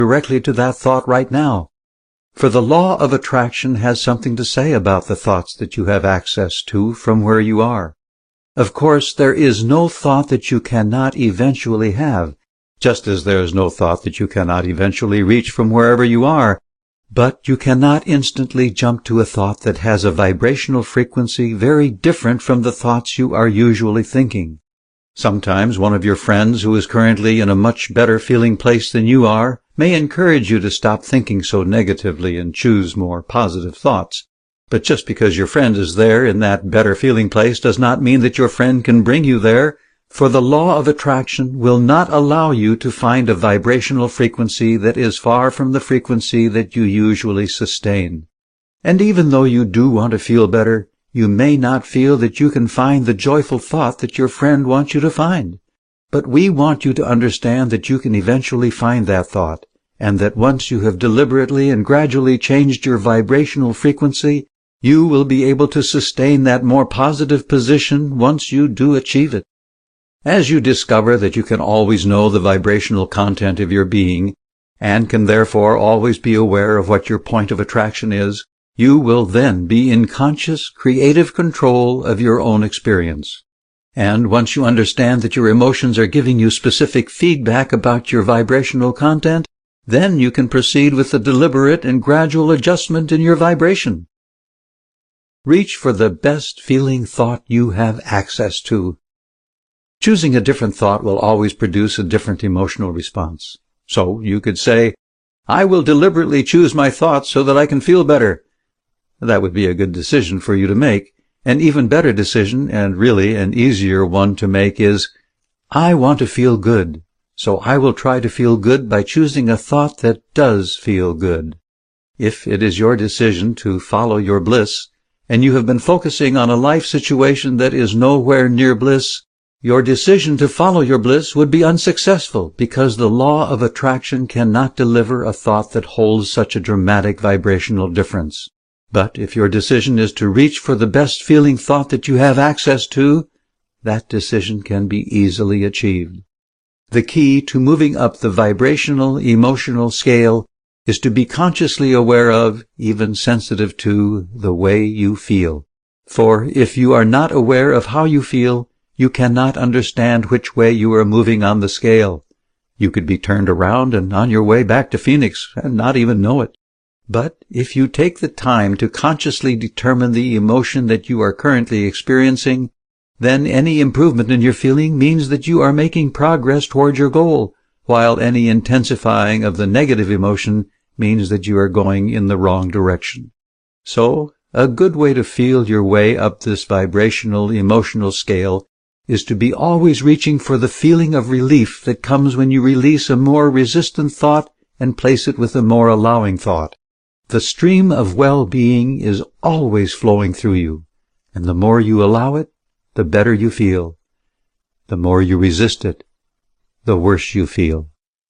directly to that thought right now. For the law of attraction has something to say about the thoughts that you have access to from where you are. Of course, there is no thought that you cannot eventually have, just as there is no thought that you cannot eventually reach from wherever you are. But you cannot instantly jump to a thought that has a vibrational frequency very different from the thoughts you are usually thinking. Sometimes one of your friends who is currently in a much better feeling place than you are may encourage you to stop thinking so negatively and choose more positive thoughts. But just because your friend is there in that better feeling place does not mean that your friend can bring you there, for the law of attraction will not allow you to find a vibrational frequency that is far from the frequency that you usually sustain. And even though you do want to feel better, you may not feel that you can find the joyful thought that your friend wants you to find. But we want you to understand that you can eventually find that thought, and that once you have deliberately and gradually changed your vibrational frequency, you will be able to sustain that more positive position once you do achieve it. As you discover that you can always know the vibrational content of your being, and can therefore always be aware of what your point of attraction is, you will then be in conscious, creative control of your own experience. And once you understand that your emotions are giving you specific feedback about your vibrational content, then you can proceed with the deliberate and gradual adjustment in your vibration. Reach for the best feeling thought you have access to. Choosing a different thought will always produce a different emotional response. So you could say, I will deliberately choose my thoughts so that I can feel better. That would be a good decision for you to make. An even better decision, and really an easier one to make, is, I want to feel good, so I will try to feel good by choosing a thought that does feel good. If it is your decision to follow your bliss, and you have been focusing on a life situation that is nowhere near bliss, your decision to follow your bliss would be unsuccessful, because the law of attraction cannot deliver a thought that holds such a dramatic vibrational difference. But if your decision is to reach for the best feeling thought that you have access to, that decision can be easily achieved. The key to moving up the vibrational, emotional scale is to be consciously aware of, even sensitive to, the way you feel. For if you are not aware of how you feel, you cannot understand which way you are moving on the scale. You could be turned around and on your way back to Phoenix and not even know it. But if you take the time to consciously determine the emotion that you are currently experiencing, then any improvement in your feeling means that you are making progress toward your goal, while any intensifying of the negative emotion means that you are going in the wrong direction. So, a good way to feel your way up this vibrational, emotional scale is to be always reaching for the feeling of relief that comes when you release a more resistant thought and place it with a more allowing thought. The stream of well-being is always flowing through you, and the more you allow it, the better you feel. The more you resist it, the worse you feel.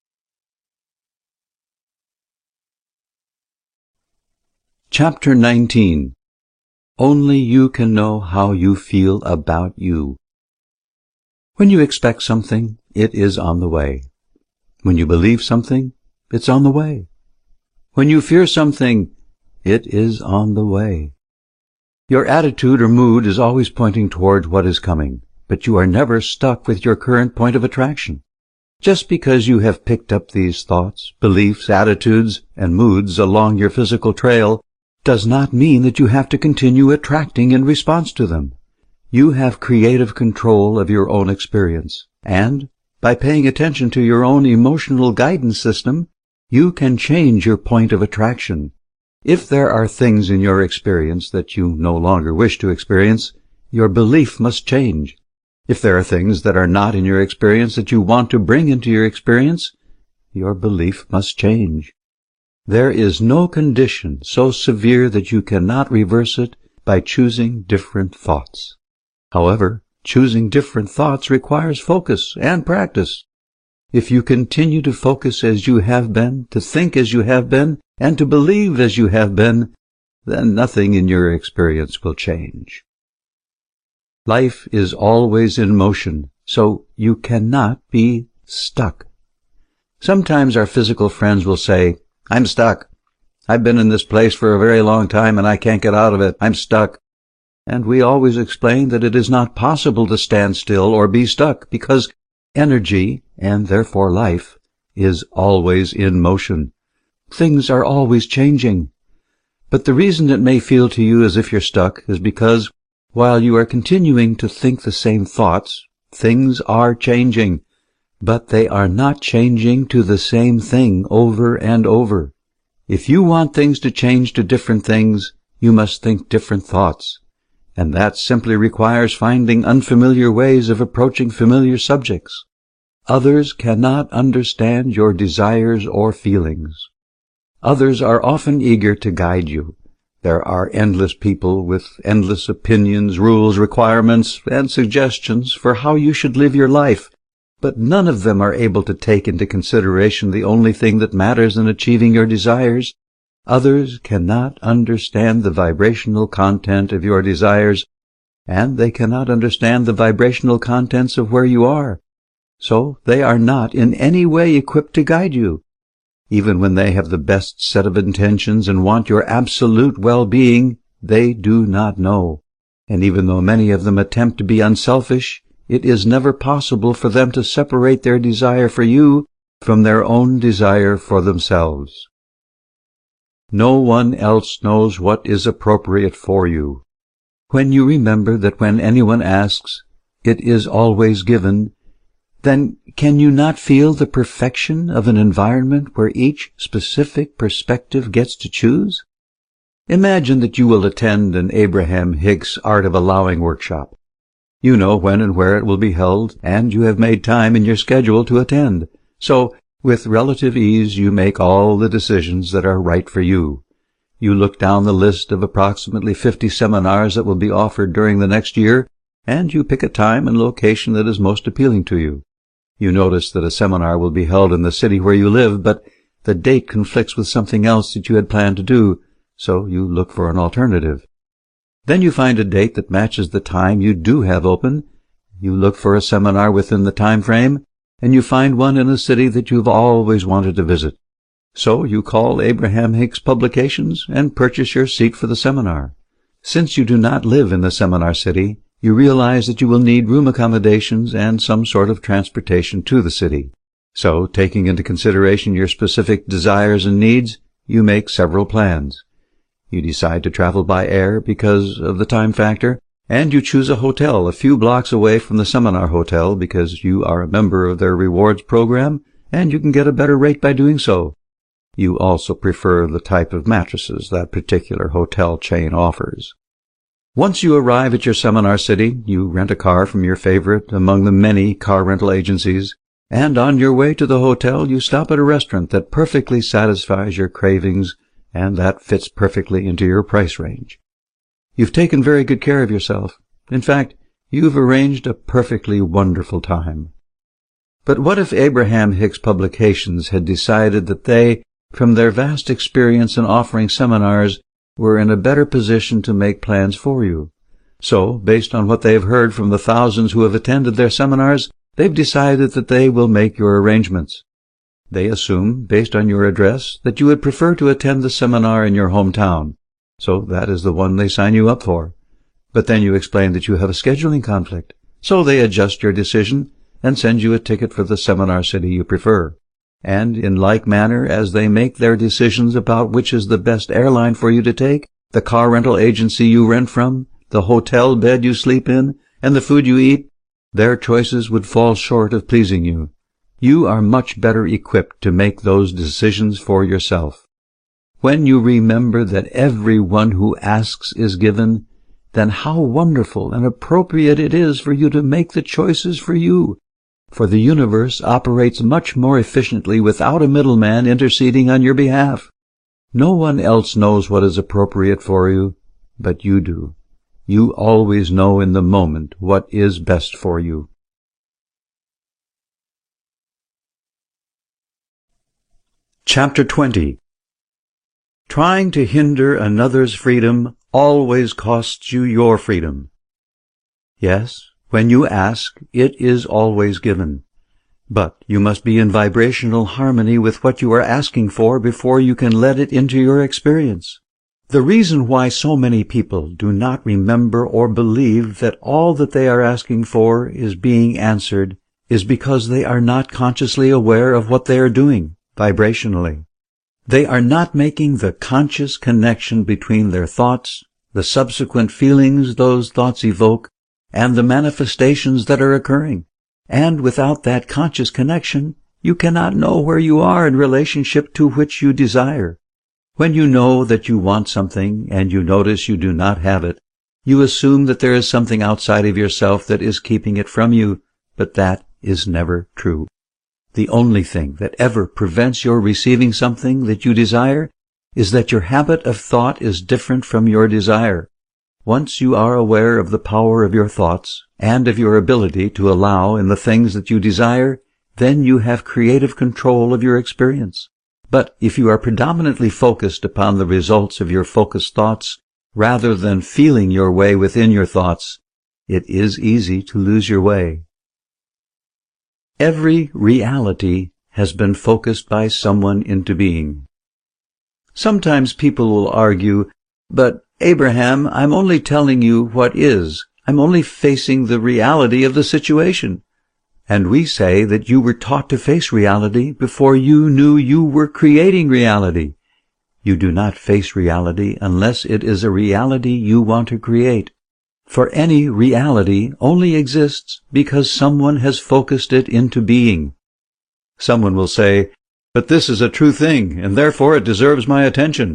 Chapter 19. Only you can know how you feel about you. When you expect something, it is on the way. When you believe something, it's on the way. When you fear something, it is on the way. Your attitude or mood is always pointing toward what is coming, but you are never stuck with your current point of attraction. Just because you have picked up these thoughts, beliefs, attitudes, and moods along your physical trail does not mean that you have to continue attracting in response to them. You have creative control of your own experience, and by paying attention to your own emotional guidance system, you can change your point of attraction. If there are things in your experience that you no longer wish to experience, your belief must change. If there are things that are not in your experience that you want to bring into your experience, your belief must change. There is no condition so severe that you cannot reverse it by choosing different thoughts. However, choosing different thoughts requires focus and practice. If you continue to focus as you have been, to think as you have been, and to believe as you have been, then nothing in your experience will change. Life is always in motion, so you cannot be stuck. Sometimes our physical friends will say, "I'm stuck. I've been in this place for a very long time and I can't get out of it. I'm stuck." And we always explain that it is not possible to stand still or be stuck, because energy, and therefore life, is always in motion. Things are always changing. But the reason it may feel to you as if you're stuck is because, while you are continuing to think the same thoughts, things are changing, but they are not changing to the same thing over and over. If you want things to change to different things, you must think different thoughts, and that simply requires finding unfamiliar ways of approaching familiar subjects. Others cannot understand your desires or feelings. Others are often eager to guide you. There are endless people with endless opinions, rules, requirements, and suggestions for how you should live your life, but none of them are able to take into consideration the only thing that matters in achieving your desires. Others cannot understand the vibrational content of your desires, and they cannot understand the vibrational contents of where you are. So they are not in any way equipped to guide you. Even when they have the best set of intentions and want your absolute well-being, they do not know. And even though many of them attempt to be unselfish, it is never possible for them to separate their desire for you from their own desire for themselves. No one else knows what is appropriate for you. When you remember that when anyone asks, it is always given, then can you not feel the perfection of an environment where each specific perspective gets to choose? Imagine that you will attend an Abraham Hicks Art of Allowing workshop. You know when and where it will be held, and you have made time in your schedule to attend. So, with relative ease, you make all the decisions that are right for you. You look down the list of approximately 50 seminars that will be offered during the next year, and you pick a time and location that is most appealing to you. You notice that a seminar will be held in the city where you live, but the date conflicts with something else that you had planned to do, so you look for an alternative. Then you find a date that matches the time you do have open. You look for a seminar within the time frame, and you find one in a city that you've always wanted to visit. So you call Abraham Hicks Publications and purchase your seat for the seminar. Since you do not live in the seminar city, you realize that you will need room accommodations and some sort of transportation to the city. So, taking into consideration your specific desires and needs, you make several plans. You decide to travel by air because of the time factor, and you choose a hotel a few blocks away from the seminar hotel because you are a member of their rewards program, and you can get a better rate by doing so. You also prefer the type of mattresses that particular hotel chain offers. Once you arrive at your seminar city, you rent a car from your favorite among the many car rental agencies, and on your way to the hotel you stop at a restaurant that perfectly satisfies your cravings and that fits perfectly into your price range. You've taken very good care of yourself. In fact, you've arranged a perfectly wonderful time. But what if Abraham Hicks Publications had decided that they, from their vast experience in offering seminars, were in a better position to make plans for you? So, based on what they've heard from the thousands who have attended their seminars, they've decided that they will make your arrangements. They assume, based on your address, that you would prefer to attend the seminar in your hometown, so that is the one they sign you up for. But then you explain that you have a scheduling conflict, so they adjust your decision and send you a ticket for the seminar city you prefer. And in like manner as they make their decisions about which is the best airline for you to take, the car rental agency you rent from, the hotel bed you sleep in, and the food you eat, their choices would fall short of pleasing you. You are much better equipped to make those decisions for yourself. When you remember that every one who asks is given, then how wonderful and appropriate it is for you to make the choices for you. For the universe operates much more efficiently without a middleman interceding on your behalf. No one else knows what is appropriate for you, but you do. You always know in the moment what is best for you. Chapter 20. Trying to hinder another's freedom always costs you your freedom. Yes, when you ask, it is always given. But you must be in vibrational harmony with what you are asking for before you can let it into your experience. The reason why so many people do not remember or believe that all that they are asking for is being answered is because they are not consciously aware of what they are doing vibrationally. They are not making the conscious connection between their thoughts, the subsequent feelings those thoughts evoke, and the manifestations that are occurring. And without that conscious connection, you cannot know where you are in relationship to which you desire. When you know that you want something and you notice you do not have it, you assume that there is something outside of yourself that is keeping it from you, but that is never true. The only thing that ever prevents your receiving something that you desire is that your habit of thought is different from your desire. Once you are aware of the power of your thoughts and of your ability to allow in the things that you desire, then you have creative control of your experience. But if you are predominantly focused upon the results of your focused thoughts, rather than feeling your way within your thoughts, it is easy to lose your way. Every reality has been focused by someone into being. Sometimes people will argue, "But Abraham, I'm only telling you what is. I'm only facing the reality of the situation." And we say that you were taught to face reality before you knew you were creating reality. You do not face reality unless it is a reality you want to create. For any reality only exists because someone has focused it into being. Someone will say, "But this is a true thing, and therefore it deserves my attention."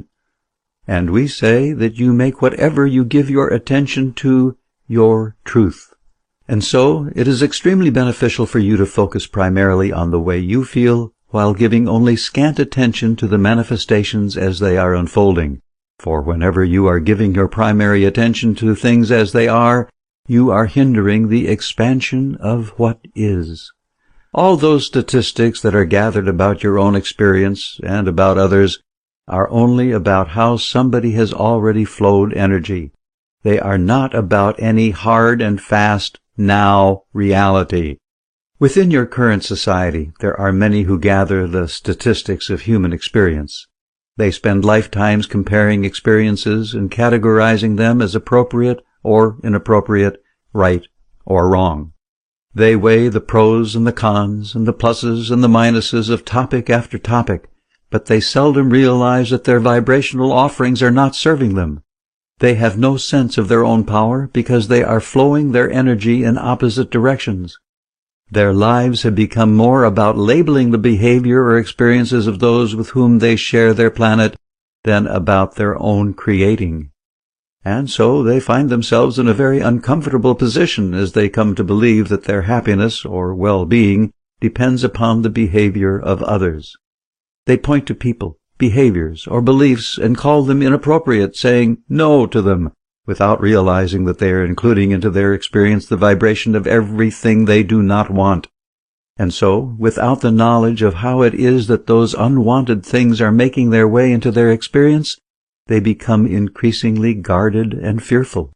And we say that you make whatever you give your attention to your truth. And so it is extremely beneficial for you to focus primarily on the way you feel, while giving only scant attention to the manifestations as they are unfolding. For whenever you are giving your primary attention to things as they are, you are hindering the expansion of what is. All those statistics that are gathered about your own experience and about others are only about how somebody has already flowed energy. They are not about any hard and fast now reality. Within your current society, there are many who gather the statistics of human experience. They spend lifetimes comparing experiences and categorizing them as appropriate or inappropriate, right or wrong. They weigh the pros and the cons and the pluses and the minuses of topic after topic, but they seldom realize that their vibrational offerings are not serving them. They have no sense of their own power because they are flowing their energy in opposite directions. Their lives have become more about labeling the behavior or experiences of those with whom they share their planet than about their own creating. And so they find themselves in a very uncomfortable position as they come to believe that their happiness or well-being depends upon the behavior of others. They point to people, behaviors, or beliefs and call them inappropriate, saying no to them, without realizing that they are including into their experience the vibration of everything they do not want. And so, without the knowledge of how it is that those unwanted things are making their way into their experience, they become increasingly guarded and fearful.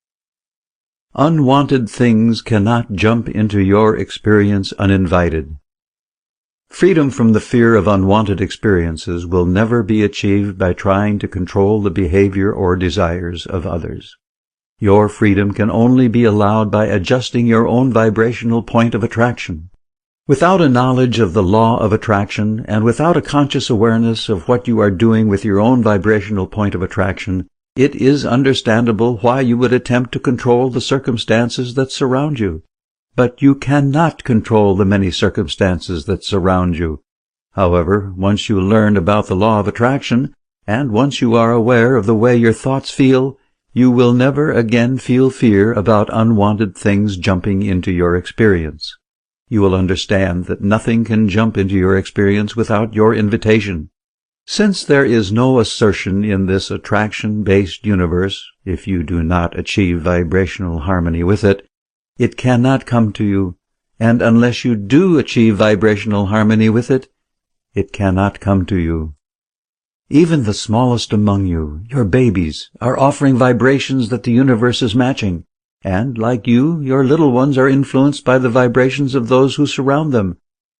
Unwanted things cannot jump into your experience uninvited. Freedom from the fear of unwanted experiences will never be achieved by trying to control the behavior or desires of others. Your freedom can only be allowed by adjusting your own vibrational point of attraction. Without a knowledge of the law of attraction and without a conscious awareness of what you are doing with your own vibrational point of attraction, it is understandable why you would attempt to control the circumstances that surround you. But you cannot control the many circumstances that surround you. However, once you learn about the law of attraction, and once you are aware of the way your thoughts feel, you will never again feel fear about unwanted things jumping into your experience. You will understand that nothing can jump into your experience without your invitation. Since there is no assertion in this attraction-based universe, if you do not achieve vibrational harmony with it, it cannot come to you, and unless you do achieve vibrational harmony with it, it cannot come to you. Even the smallest among you, your babies, are offering vibrations that the universe is matching, and, like you, your little ones are influenced by the vibrations of those who surround them.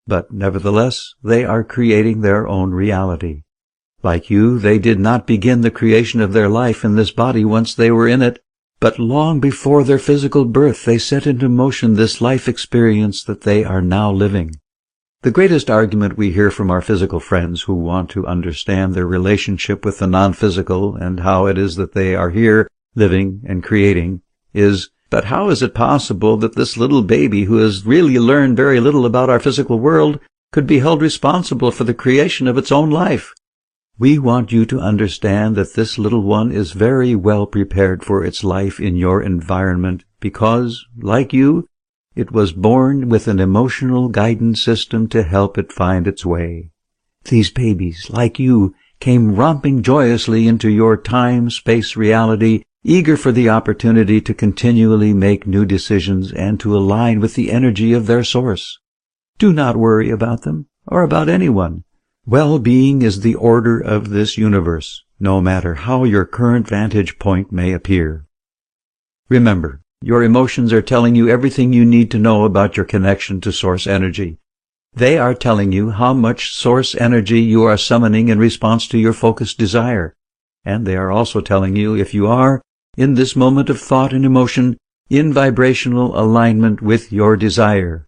but nevertheless they are creating their own reality. Like you, they did not begin the creation of their life in this body once they were in it, but long before their physical birth they set into motion this life experience that they are now living. The greatest argument we hear from our physical friends who want to understand their relationship with the non-physical and how it is that they are here living and creating is, but how is it possible that this little baby who has really learned very little about our physical world could be held responsible for the creation of its own life? We want you to understand that this little one is very well prepared for its life in your environment because, like you, it was born with an emotional guidance system to help it find its way. These babies, like you, came romping joyously into your time-space reality, eager for the opportunity to continually make new decisions and to align with the energy of their source. Do not worry about them, or about anyone. Well-being is the order of this universe, no matter how your current vantage point may appear. Remember, your emotions are telling you everything you need to know about your connection to source energy. They are telling you how much source energy you are summoning in response to your focused desire. And they are also telling you if you are, in this moment of thought and emotion, in vibrational alignment with your desire.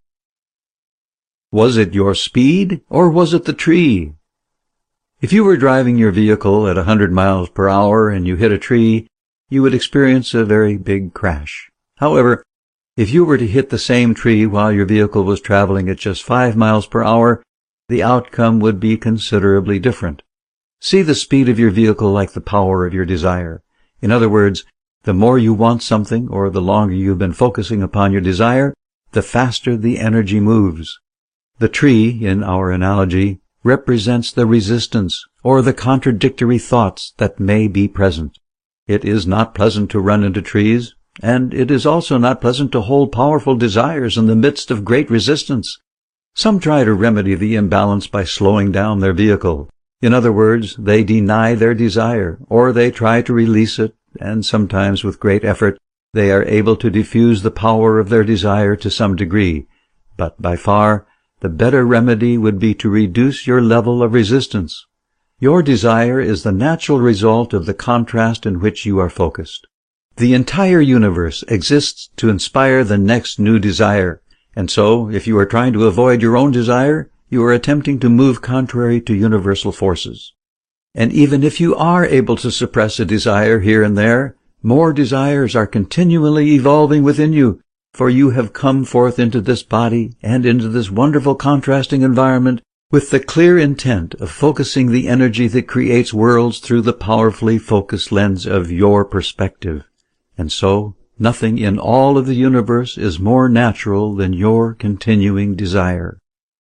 Was it your speed, or was it the tree? If you were driving your vehicle at 100 miles per hour and you hit a tree, you would experience a very big crash. However, if you were to hit the same tree while your vehicle was traveling at just 5 miles per hour, the outcome would be considerably different. See the speed of your vehicle like the power of your desire. In other words, the more you want something or the longer you've been focusing upon your desire, the faster the energy moves. The tree, in our analogy, represents the resistance or the contradictory thoughts that may be present. It is not pleasant to run into trees, and it is also not pleasant to hold powerful desires in the midst of great resistance. Some try to remedy the imbalance by slowing down their vehicle. In other words, they deny their desire, or they try to release it, and sometimes with great effort they are able to diffuse the power of their desire to some degree. But by far, the better remedy would be to reduce your level of resistance. Your desire is the natural result of the contrast in which you are focused. The entire universe exists to inspire the next new desire, and so, if you are trying to avoid your own desire, you are attempting to move contrary to universal forces. And even if you are able to suppress a desire here and there, more desires are continually evolving within you, for you have come forth into this body and into this wonderful contrasting environment with the clear intent of focusing the energy that creates worlds through the powerfully focused lens of your perspective. And so, nothing in all of the universe is more natural than your continuing desire.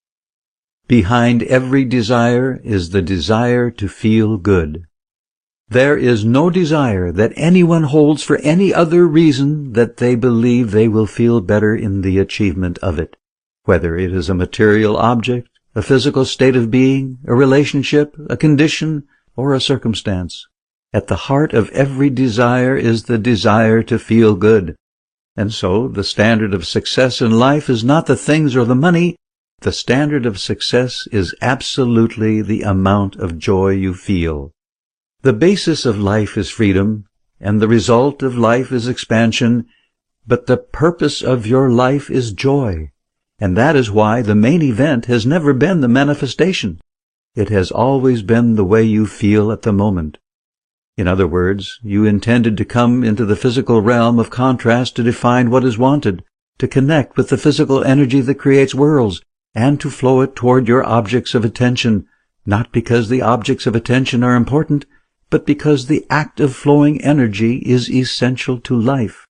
Behind every desire is the desire to feel good. There is no desire that anyone holds for any other reason that they believe they will feel better in the achievement of it, whether it is a material object, a physical state of being, a relationship, a condition, or a circumstance. At the heart of every desire is the desire to feel good. And so, the standard of success in life is not the things or the money. The standard of success is absolutely the amount of joy you feel. The basis of life is freedom, and the result of life is expansion, but the purpose of your life is joy. And that is why the main event has never been the manifestation. It has always been the way you feel at the moment. In other words, you intended to come into the physical realm of contrast to define what is wanted, to connect with the physical energy that creates worlds, and to flow it toward your objects of attention, not because the objects of attention are important, but because the act of flowing energy is essential to life.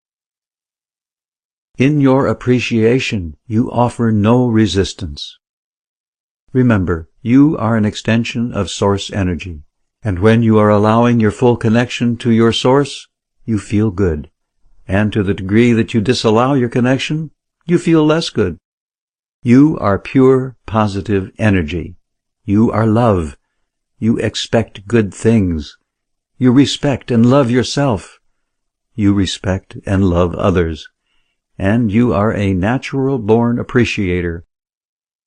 In your appreciation, you offer no resistance. Remember, you are an extension of source energy. And when you are allowing your full connection to your source, you feel good. And to the degree that you disallow your connection, you feel less good. You are pure, positive energy. You are love. You expect good things. You respect and love yourself. You respect and love others. And you are a natural-born appreciator.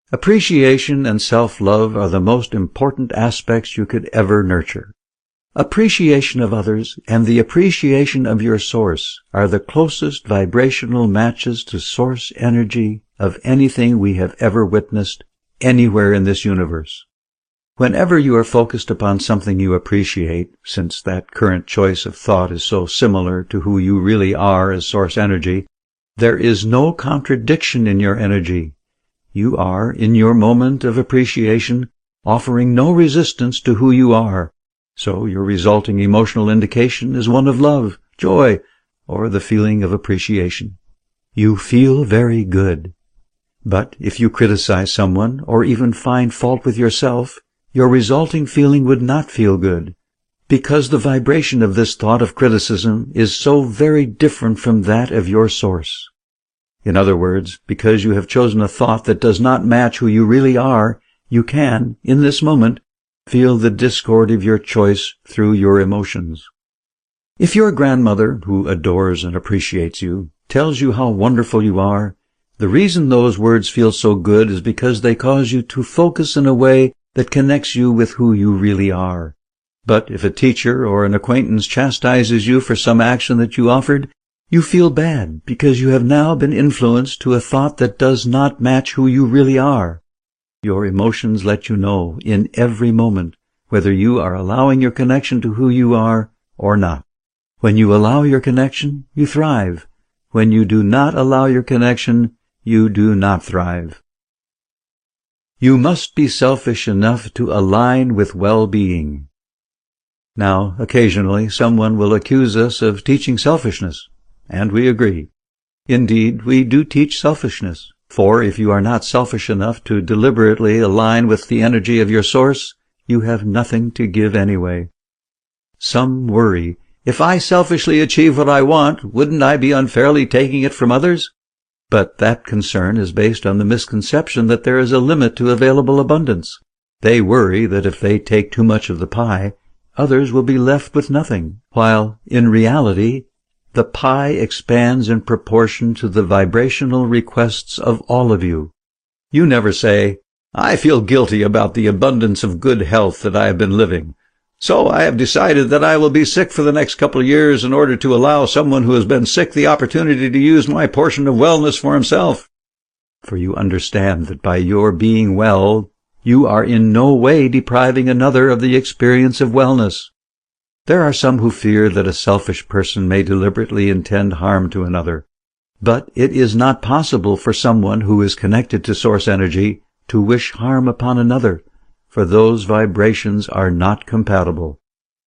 Appreciation and self-love are the most important aspects you could ever nurture. Appreciation of others and the appreciation of your source are the closest vibrational matches to source energy of anything we have ever witnessed anywhere in this universe. Whenever you are focused upon something you appreciate, since that current choice of thought is so similar to who you really are as source energy, there is no contradiction in your energy. You are, in your moment of appreciation, offering no resistance to who you are, so your resulting emotional indication is one of love, joy, or the feeling of appreciation. You feel very good. But if you criticize someone, or even find fault with yourself, your resulting feeling would not feel good, because the vibration of this thought of criticism is so very different from that of your source. In other words, because you have chosen a thought that does not match who you really are, you can, in this moment, feel the discord of your choice through your emotions. If your grandmother, who adores and appreciates you, tells you how wonderful you are, the reason those words feel so good is because they cause you to focus in a way that connects you with who you really are. But if a teacher or an acquaintance chastises you for some action that you offered, you feel bad because you have now been influenced to a thought that does not match who you really are. Your emotions let you know in every moment whether you are allowing your connection to who you are or not. When you allow your connection, you thrive. When you do not allow your connection, you do not thrive. You must be selfish enough to align with well-being. Now, occasionally someone will accuse us of teaching selfishness. And we agree. Indeed, we do teach selfishness, for if you are not selfish enough to deliberately align with the energy of your source, you have nothing to give anyway. Some worry, if I selfishly achieve what I want, wouldn't I be unfairly taking it from others? But that concern is based on the misconception that there is a limit to available abundance. They worry that if they take too much of the pie, others will be left with nothing, while, in reality, the pie expands in proportion to the vibrational requests of all of you. You never say, I feel guilty about the abundance of good health that I have been living, so I have decided that I will be sick for the next couple of years in order to allow someone who has been sick the opportunity to use my portion of wellness for himself. For you understand that by your being well, you are in no way depriving another of the experience of wellness. There are some who fear that a selfish person may deliberately intend harm to another, but it is not possible for someone who is connected to source energy to wish harm upon another, for those vibrations are not compatible.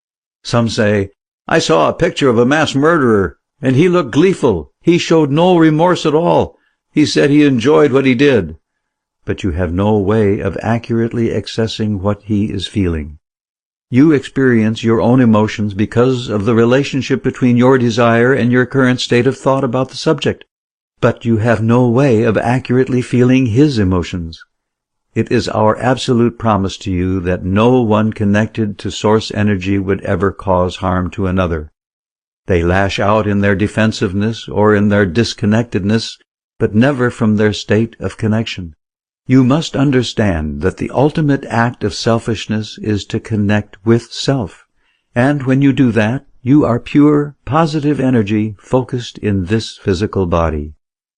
Some say, I saw a picture of a mass murderer, and he looked gleeful. He showed no remorse at all. He said he enjoyed what he did. But you have no way of accurately accessing what he is feeling. You experience your own emotions because of the relationship between your desire and your current state of thought about the subject, but you have no way of accurately feeling his emotions. It is our absolute promise to you that no one connected to source energy would ever cause harm to another. They lash out in their defensiveness or in their disconnectedness, but never from their state of connection. You must understand that the ultimate act of selfishness is to connect with self, and when you do that, you are pure, positive energy focused in this physical body.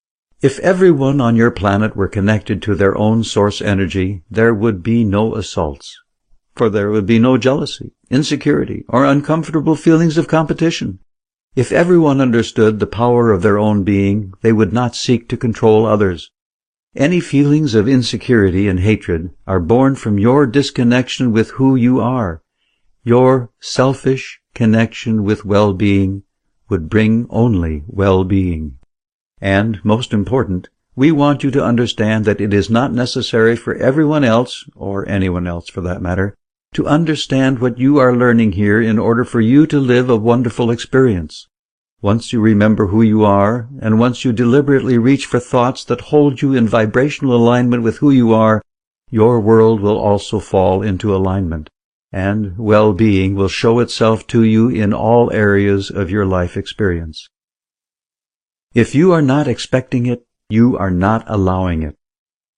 If everyone on your planet were connected to their own source energy, there would be no assaults, for there would be no jealousy, insecurity, or uncomfortable feelings of competition. If everyone understood the power of their own being, they would not seek to control others. Any feelings of insecurity and hatred are born from your disconnection with who you are. Your selfish connection with well-being would bring only well-being. And, most important, we want you to understand that it is not necessary for everyone else, or anyone else for that matter, to understand what you are learning here in order for you to live a wonderful experience. Once you remember who you are, and once you deliberately reach for thoughts that hold you in vibrational alignment with who you are, your world will also fall into alignment, and well-being will show itself to you in all areas of your life experience. If you are not expecting it, you are not allowing it.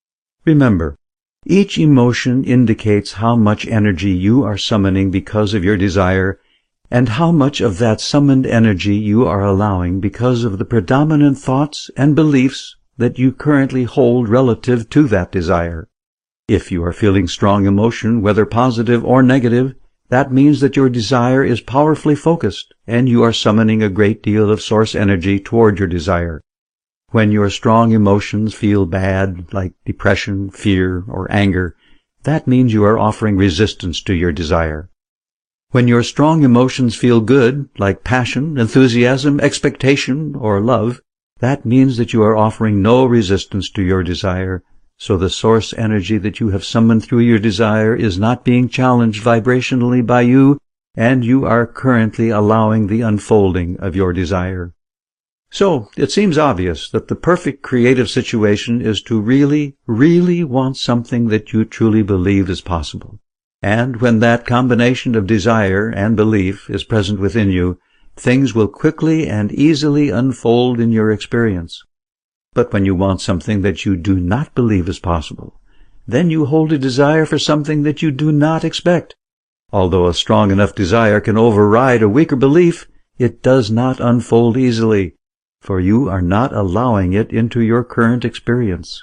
Remember, each emotion indicates how much energy you are summoning because of your desire, and how much of that summoned energy you are allowing because of the predominant thoughts and beliefs that you currently hold relative to that desire. If you are feeling strong emotion, whether positive or negative, that means that your desire is powerfully focused, and you are summoning a great deal of source energy toward your desire. When your strong emotions feel bad, like depression, fear, or anger, that means you are offering resistance to your desire. When your strong emotions feel good, like passion, enthusiasm, expectation, or love, that means that you are offering no resistance to your desire, so the source energy that you have summoned through your desire is not being challenged vibrationally by you, and you are currently allowing the unfolding of your desire. So, it seems obvious that the perfect creative situation is to really, really want something that you truly believe is possible. And when that combination of desire and belief is present within you, things will quickly and easily unfold in your experience. But when you want something that you do not believe is possible, then you hold a desire for something that you do not expect. Although a strong enough desire can override a weaker belief, it does not unfold easily, for you are not allowing it into your current experience.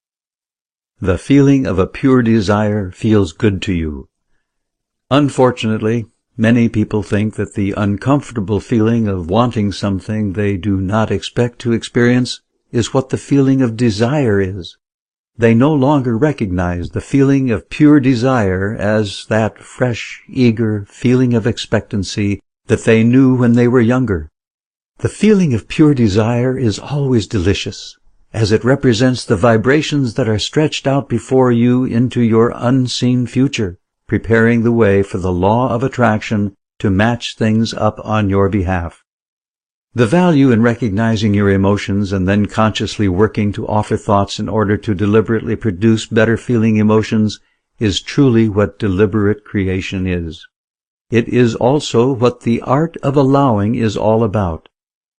The feeling of a pure desire feels good to you. Unfortunately, many people think that the uncomfortable feeling of wanting something they do not expect to experience is what the feeling of desire is. They no longer recognize the feeling of pure desire as that fresh, eager feeling of expectancy that they knew when they were younger. The feeling of pure desire is always delicious, as it represents the vibrations that are stretched out before you into your unseen future, preparing the way for the law of attraction to match things up on your behalf. The value in recognizing your emotions and then consciously working to offer thoughts in order to deliberately produce better feeling emotions is truly what deliberate creation is. It is also what the art of allowing is all about.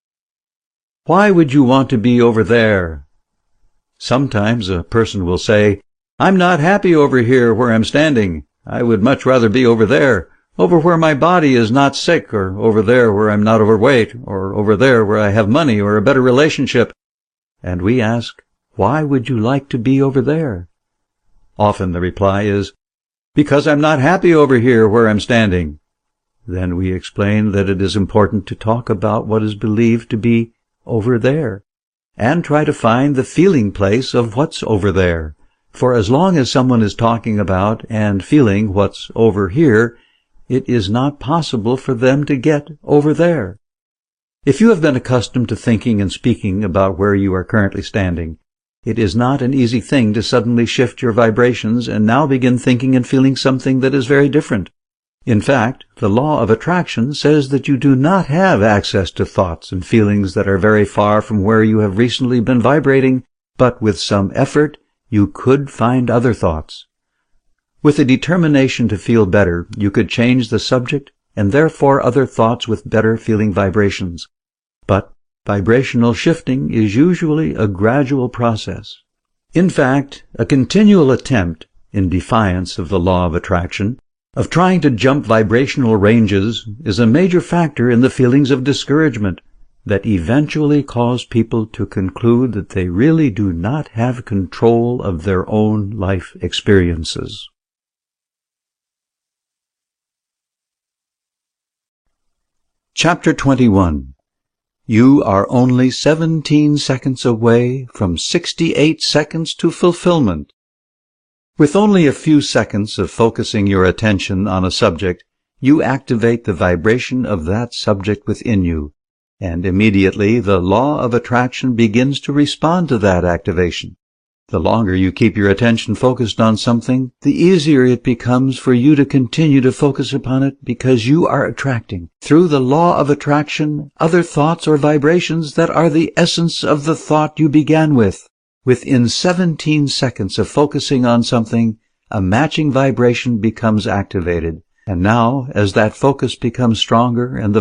Why would you want to be over there? Sometimes a person will say, I'm not happy over here where I'm standing. I would much rather be over there, over where my body is not sick, or over there where I'm not overweight, or over there where I have money or a better relationship. And we ask, why would you like to be over there? Often the reply is, because I'm not happy over here where I'm standing. Then we explain that it is important to talk about what is believed to be over there, and try to find the feeling place of what's over there. For as long as someone is talking about and feeling what's over here, it is not possible for them to get over there. If you have been accustomed to thinking and speaking about where you are currently standing, it is not an easy thing to suddenly shift your vibrations and now begin thinking and feeling something that is very different. In fact, the law of attraction says that you do not have access to thoughts and feelings that are very far from where you have recently been vibrating, but with some effort you could find other thoughts. With a determination to feel better, you could change the subject and therefore other thoughts with better feeling vibrations. But vibrational shifting is usually a gradual process. In fact, a continual attempt, in defiance of the law of attraction, of trying to jump vibrational ranges is a major factor in the feelings of discouragement that eventually cause people to conclude that they really do not have control of their own life experiences. Chapter 21. You are only 17 seconds away from 68 seconds to fulfillment. With only a few seconds of focusing your attention on a subject, you activate the vibration of that subject within you, and immediately the law of attraction begins to respond to that activation. The longer you keep your attention focused on something, the easier it becomes for you to continue to focus upon it because you are attracting, through the law of attraction, other thoughts or vibrations that are the essence of the thought you began with. Within 17 seconds of focusing on something, a matching vibration becomes activated. And now, as that focus becomes stronger and the